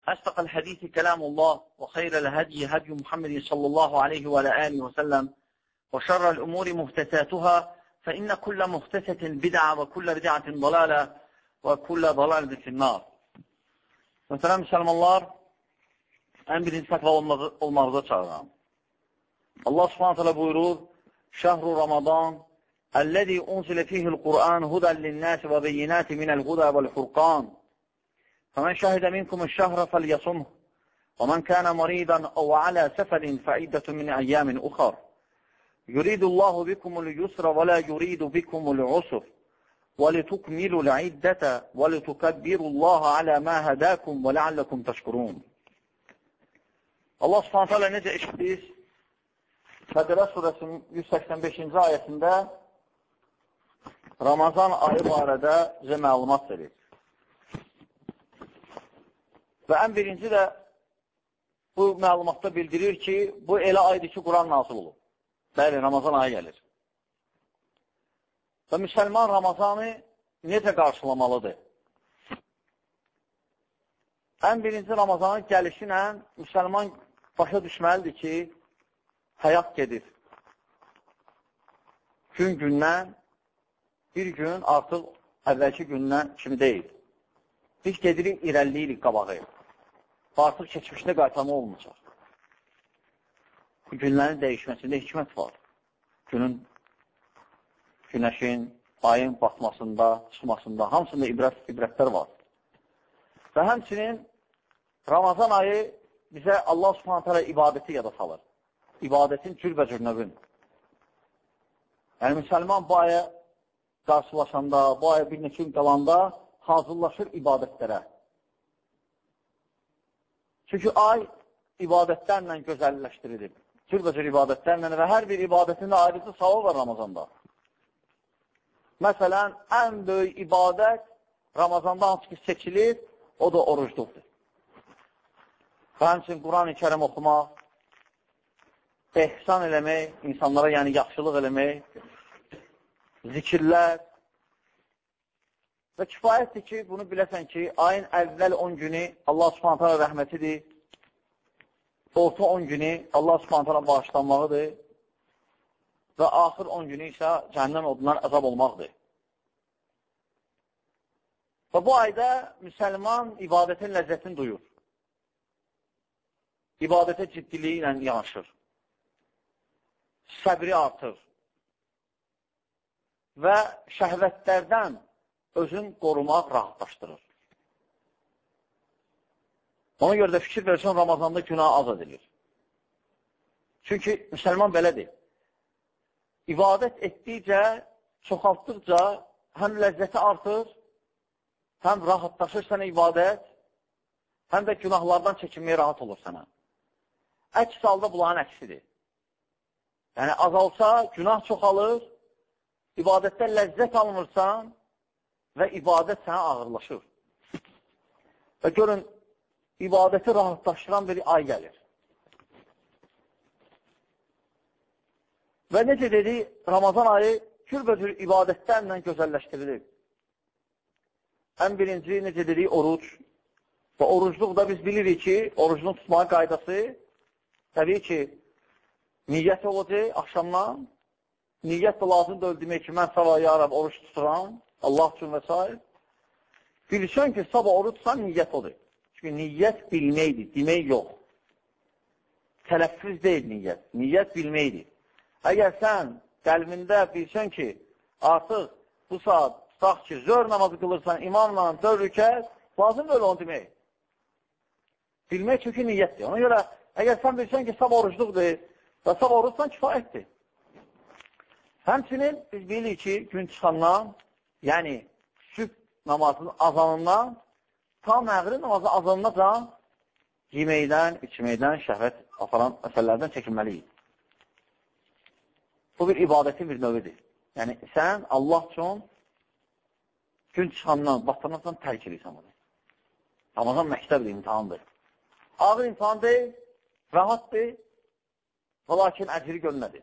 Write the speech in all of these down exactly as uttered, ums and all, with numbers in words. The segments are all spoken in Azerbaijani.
أصدق الحديث كلام الله وخير الهدي هدي محمد صلى الله عليه وعلى آله وسلم وشر الأمور محدثاتها فإن كل محدثة بدعة وكل بدعة ضلالة وكل ضلالة في النار. Mesela Müslümanlar en birinci takva olmağıza çağıran. Allah Subhanahu teala buyurur: "Şehru Ramazan ellezî unzile fîhil Kur'an huden linnâsi ve beyinâti minel huda vel furqan. فمن شهد منكم الشهر فليصمه ومن كان مريضا أو على سفر فعدة من أيام أخر يريد الله بكم اليسر ولا يريد بكم العسر ولتكملوا العدة ولتكبروا الله على ما هداكم ولعلكم تشكرون." Allah Subhanahu teala necə eşitdik? Fətərə surəsinin yüz səksən beşinci ayəsində Ramazan ayı barədə bizə məlumat verir. Və ən birinci də bu məlumatda bildirir ki, bu elə aydır ki, Quran nazil olub. Bəli, Ramazan ayı gəlir. Və müsəlman Ramazanı necə qarşılamalıdır? Ən birinci Ramazanın gəlişi ilə müsəlman başa düşməlidir ki, həyat gedir. Gün gündən bir gün artıq əvvəlki gündən kimi deyil. Biz gedirik, irəliyirik qabağı. Artıq keçmişdə qaytarma olmayacaq. Günlərin dəyişməsində hikmət var. Günün, günəşin, ayın batmasında, çıxmasında, hamısında ibrət, ibrətlər var. Və həmçinin Ramazan ayı bizə Allah Subhanahu teala ibadəti yada salır. İbadətin cürbəcür növün. Yəni, müsəlman bu aya qarşılaşanda, bu aya bir neçə gün qalanda hazırlaşır ibadətlərə. Çünki ay ibadətlərlə gözəlləşdirilir. Cürbəcür ibadətlərlə və hər bir ibadətin də ayrıcı savabı var Ramazanda. Məsələn, ən böyük ibadət Ramazanda hansı ki seçilir, o da orucluqdur. Və həmçinin Quran-ı Kərim oxumaq, ehsan eləmək, insanlara yəni yaxşılıq eləmək, zikirlər və kifayətdir ki, bunu biləsən ki, ayın əvvəl on günü Allah Subhanahu teala rəhmətidir, orta on günü Allah Subhanahu teala bağışlanmağıdır və axır on günü isə cəhənnəm odundan əzab olmaqdır. Və bu ayda müsəlman ibadətin ləzzətini duyur. İbadətə ciddiliyi ilə yanaşır. Səbri artır. Və şəhvətlərdən özün qorumaq rahatlaşdırır. Ona görə də fikir versən, Ramazanda günah az edilir. Çünki müsəlman belədir. İbadət etdikcə, çoxaltdıqca həm ləzzəti artır, həm rahatlaşır sənə ibadət, həm də günahlardan çəkinməyə rahat olur sənə. Əks halda bunların əksidir. Yəni, azalsa, günah çoxalır, ibadətdə ləzzət almırsan və ibadət sənə ağırlaşır. Və görün, ibadəti rahatlaşdıran bir ay gəlir. Və necə dedi, Ramazan ayı kürbəcür ibadətlərlə gözəlləşdirilir. Ən birinci, necə dedik, oruc. Və orucluqda biz bilirik ki, orucunu tutmağa qaydası təbii ki, niyyət olacaq axşamdan. Niyyət də lazım da demək ki, mən sabah ya Rab oruç tuturam, Allah üçün və s. Bilsən ki, sabah oruç tutsan, niyyət odur. Çünki niyyət bilməkdir, demək yox. Tələffüz deyil niyyət, niyyət bilməkdir. Əgər sən qəlbində bilsən ki, artıq bu saat tutaq ki, zör namazı qılırsan, imamla dörd rükət, lazım da öyle onu demək. Bilmək çünki niyyətdir. Ona görə, əgər sən bilsən ki, sabah orucluqdur və sabah oruçsan kifayətdir. Həmçinin biz bilirik ki, gün çıxandan, yəni sübh namazının azanından, tam məğrib namazının azanından yeməkdən, içməkdən, şəhvət aparan məsələlərdən çəkinməliyik. Bu bir ibadətin bir növüdür. Yəni, sən Allah üçün gün çıxandan, batırnaqdan tərk edirsən bunu. Ramazan məktəbdir, imtihandır. Ağır imtihan deyil, rahatdır və lakin əcri görmədir.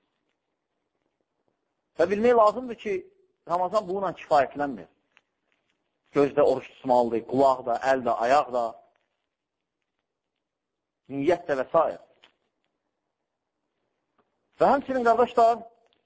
Və bilmək lazımdır ki, Ramazan bununla kifayətlənmir. Gözdə oruç tutmalıdır, qulaq da, əl də, ayaq da. niyyət də və s. Və həmçinin, qardaşlar,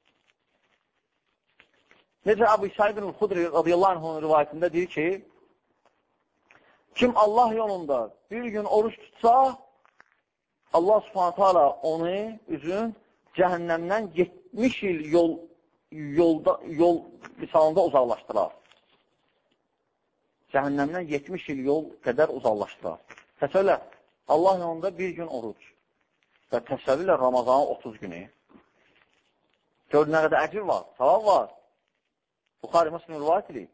necə Əbu Said el-Xudri radiyallahu anh'ın rivayətində deyir ki, kim Allah yolunda bir gün oruç tutsa, Allah subhanətə alə onu üzün cəhənnəmdən yetmiş il yol, yolda, yol misalında uzaqlaşdırar. Cəhənnəmdən yetmiş il yol qədər uzaqlaşdırar. Təsəvvürlə, Allah yolunda bir gün oruc və təsəvvürlə Ramazanın otuz günü. Gör, nə qədər əcr var, savab var. Buxari Müslim rivayət edib.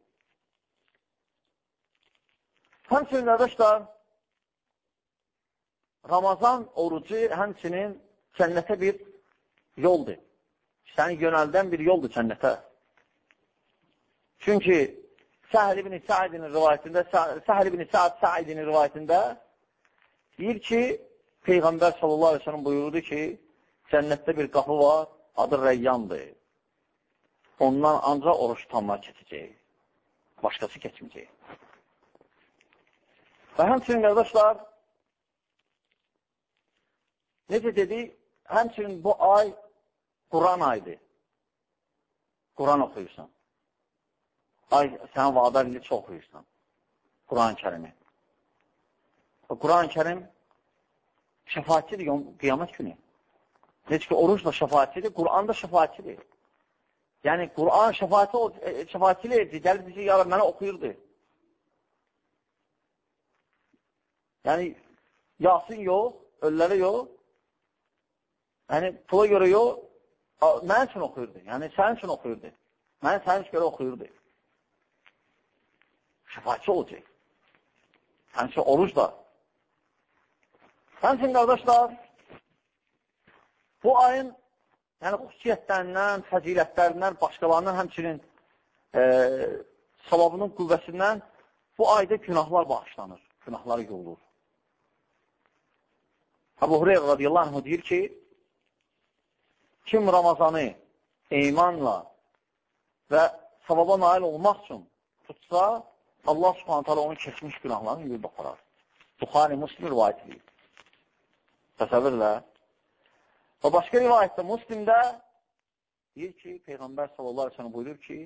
Həmçinin, qardaşlar, Ramazan orucu həmçinin cənnətə bir yoldur. Səni yönəldən bir yoldur cənnətə. Çünki Səhl ibn Sa'idin rivayətində, Səhl ibn Sa'd Sa'idin rivayətində deyir ki, Peyğəmbər sallallahu aleyhi ve sellem buyurdu ki, cənnətdə bir qapı var, adı Rəyyandır. Ondan ancaq oruç tutanlar keçəcək. Başqası keçməyəcək. Və həmçinin, qardaşlar, necə dedik, həmçinin bu ay Quran aydır. Quran oxuyursan. Ay, sən vadar ili çox oxuyursan. Quran-ı Kərimi. Quran-ı Kərim şəfaatçidir qiyamət günü. Necə ki, oruç da şəfaatçidir, Quran da şəfaatçidir. Yəni, Quran şəfaatçilik edir, gəlib bizi yarab, mənə oxuyurdu. Yəni, Yasin yox, ölləri yox, yəni, pula görə yox, mənim üçün oxuyurdu, yəni, sənin üçün oxuyurdu. Mənim sənin üçün görə oxuyurdu. Şəfaatçi olacaq. Həmçin, oruc da. Həmçin, qardaşlar, bu ayın yəni, xüsusiyyətlərindən, fəzilətlərindən, başqalarından, həmçinin e, savabının qüvvəsindən bu ayda günahlar bağışlanır, günahlar yolur. Əbu Hureyra radiyallahu anh deyir ki, kim Ramazanı imanla və savaba nail olmaq üçün tutsa, Allah subhanət hələ onun keçmiş günahlarını yürüb aparar. Buxari Müslim rivayət edir. Təsəvvürlə. Və başqa rivayətdə Müslimdə deyir ki, Peyğəmbər sallallahu aleyhi ve sellem buyurur ki,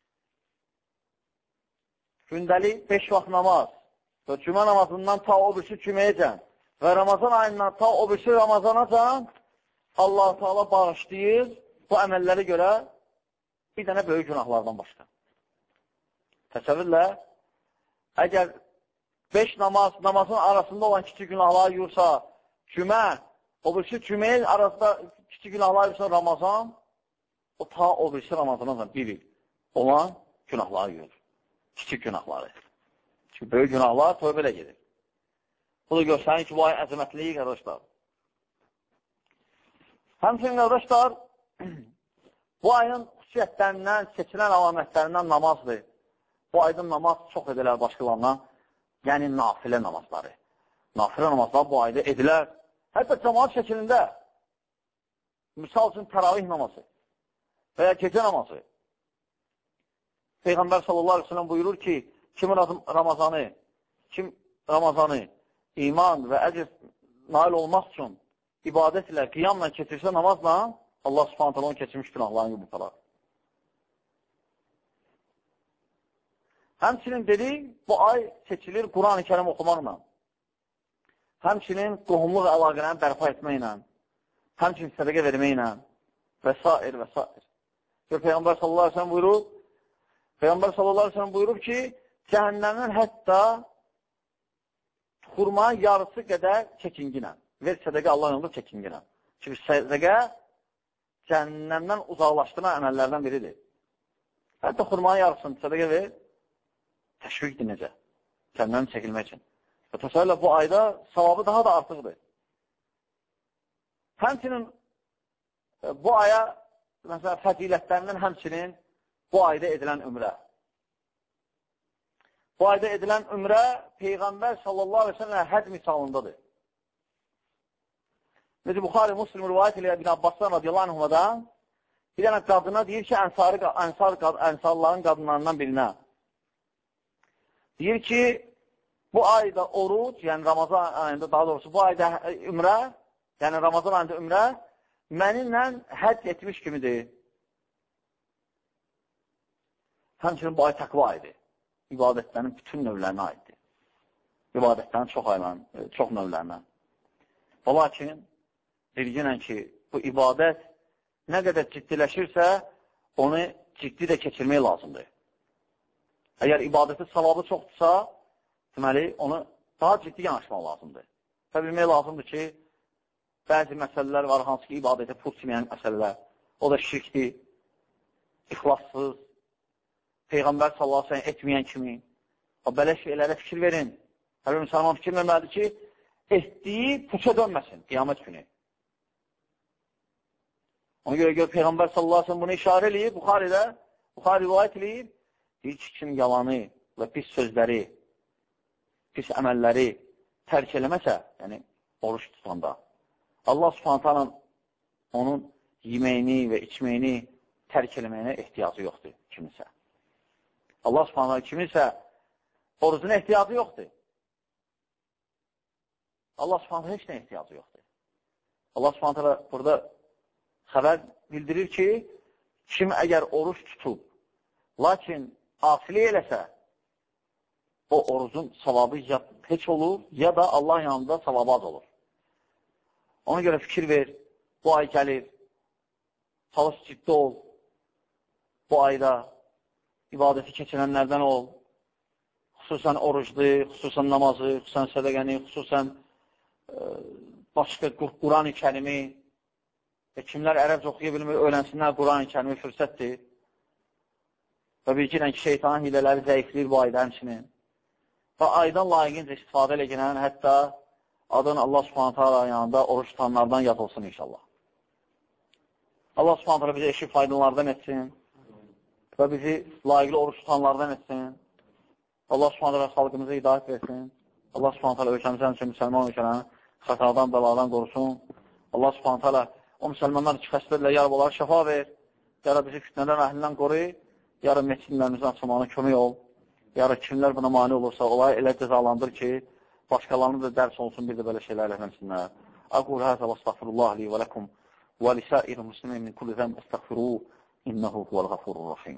gündəlik beş vaxt namaz və cümə namazından ta o birisi cüməyəcən və Ramazan ayından ta o birisi Ramazanacan Allah-u Teala bağışlayır bu əməlləri görə bir dənə böyük günahlardan başqa. Təsəvvürlə, əgər beş namaz, namazın arasında olan kiçik günahları yursa, cümə, o birisi cüməyin arasında kiçik günahları yursa Ramazan, o ta o birisi Ramazandan bir il olan günahları yurur. Kiçik günahları. Çünki böyük günahlar tövbə ilə gedir. Bu da göstərir ki, bu ay əzəmətliyi, qardaşlar. Həmçinin, qardaşlar, bu ayın xüsusiyyətlərindən, seçilən əlamətlərindən namazdır. Bu ayda namaz çox edilər başqalarına, yəni nafilə namazları. Nafilə namazlar bu ayda edilər. Hətta cəmaat şəkilində, misal üçün təravih namazı və ya gecə namazı. Peyğəmbər sallallahu aleyhi ve sellem buyurur ki, kim Ramazanı, kim Ramazanı iman və əcr nail olmaq üçün ibadət ilə, qiyamla keçirsə namazla, Allah subhanət hələ onun keçirmiş günahlarını yubutalar. Həmçinin dedik, bu ay seçilir Quran-ı Kərim oxumaqla. Həmçinin qohumluq əlaqələrini bərpa etməklə, həmçinin sədəqə verməklə və s. və s. Peyğəmbər sallallahu aleyhi ve sellem buyurub, Peyğəmbər sallallahu aleyhi ve sellem buyurub ki, cəhənnəmdən hətta xurmanın yarısı qədər çəkinginə. Ver sədəqə Allah yolunda çəkinginə. Çünki sədəqə cəhənnəmdən uzaqlaşdıran əməllərdən biridir. Hətta xurmanın yarısını sədəqə ver, təşvikdir necə? Cəhənnəmdən çəkilmək üçün. Və təsəvvürlə bu ayda savabı daha da artıqdır. Həmçinin bu aya, məsələn, fədilətlərindən həmçinin bu ayda edilən ümrə. Bu ayda edilən ümrə Peyğəmbər sallallahu aleyhi ve sellem həc misalındadır. Necə Buxari Müslim rivayət ilə İbn Abbasdan radiyallahu anhumadan bir dənə qadına deyir ki, ənsarı, ənsar, ənsarların qadınlarından birinə. Deyir ki, bu ayda oruc, yəni Ramazan ayında daha doğrusu bu ayda ümrə, yəni Ramazan ayında ümrə mənimlə həcc etmiş kimidir. Həmçinin bu ay təqva aydır. İbadətlərin bütün növlərinə aiddir. İbadətlərin çox aylan, çox növlərinə. Və lakin, bilginən ki, bu ibadət nə qədər ciddiləşirsə, onu ciddi də keçirmək lazımdır. Əgər ibadətin savabı çoxdursa, deməli, onu daha ciddi yanaşmaq lazımdır. Və bilmək lazımdır ki, bəzi məsələlər var, hansı ki, ibadətə pul çiməyən məsələlər. O da şirkdir, ixlassız, Peyğəmbər sallallahu aleyhi ve sellem etməyən kimi. O belə şeylərə fikir verin. Hər bir müsəlman fikir verməlidir ki, etdiyi puça dönməsin qiyamət günü. Ona görə gör, Peyğəmbər sallallahu aleyhi ve sellem bunu işarə eləyib, Buxaridə, Buxari rivayət eləyib, deyir ki, kim yalanı və pis sözləri, pis əməlləri tərk eləməsə, yəni oruç tutanda, Allah subhanət hala onun yeməyini və içməyini tərk eləməyinə ehtiyacı yoxdur kimisə. Allah subhanət hala kiminsə orucuna ehtiyacı yoxdur. Allah subhanət hala heç nə ehtiyacı yoxdur. Allah subhanət hala burada xəbər bildirir ki, kim əgər oruç tutub, lakin asilik eləsə, o orucun savabı ya heç olur, ya da Allah yanında savabı az olur. Ona görə fikir ver, bu ay gəlir, çalış ciddi ol, bu ayda ibadəti keçirənlərdən ol, xüsusən oruclu, xüsusən namazı, xüsusən sədəqəni, xüsusən e, başqa Quran-ı Kərimi və kimlər ərəbcə oxuya bilmir, öyrənsinlər Quran-ı Kərimi fürsətdir. Və bilginən ki, şeytanın hilələri zəifləyir bu ayda həmçinin. Və aydan layiqincə istifadə ilə gələn, hətta adın Allah subhanət hala yanında oruç tutanlardan yad olsun inşallah. Allah subhanət hala bizi eşi faydalardan etsin və bizi layiqli oruç tutanlardan etsin. Allah subhanət hala xalqımıza hidayət versin. Allah subhanət hala ölkəmizdən üçün müsəlman ölkələrini xətadan, bəladan qorusun. Allah subhanət hala o müsəlmanlar ki, xəstədirlə yarab onları şəfa ver. Yara bizi fitnədən əhlindən qoru. Yarın meçinlərimizin açılmağına kömək ol. Yarın kimlər buna mani olursa, olay elə cəzalandır ki, başqalarını da dərs olsun, bir də belə şeylər eləməsinlər. Aqul həzə və estağfirullah li və ləkum və lisəir-i muslimin min kulli zəm estağfiruhu innəhu huvəl-ğafurur rahim.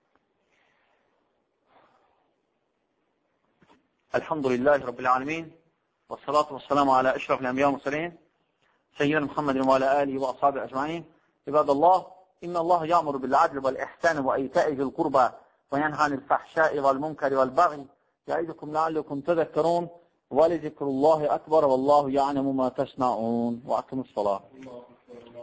Elhamdülillahi Rabbil alemin və salatu və selamu alə əşrafil-ənbiya müsəlin seyyidina Muhammedin və alə alihi və ashabi əcmain. İbadallah, inna Allah ya'muru bil-adli vel-ihsani və ita'i zil-qurba və yanha anil-fahşai vel-munkari vel-baghi ya'idukum la'allukum tadhakkarun və li zikrullahi akbar vallahu ya'lamu ma tasna'un və aqimus salat.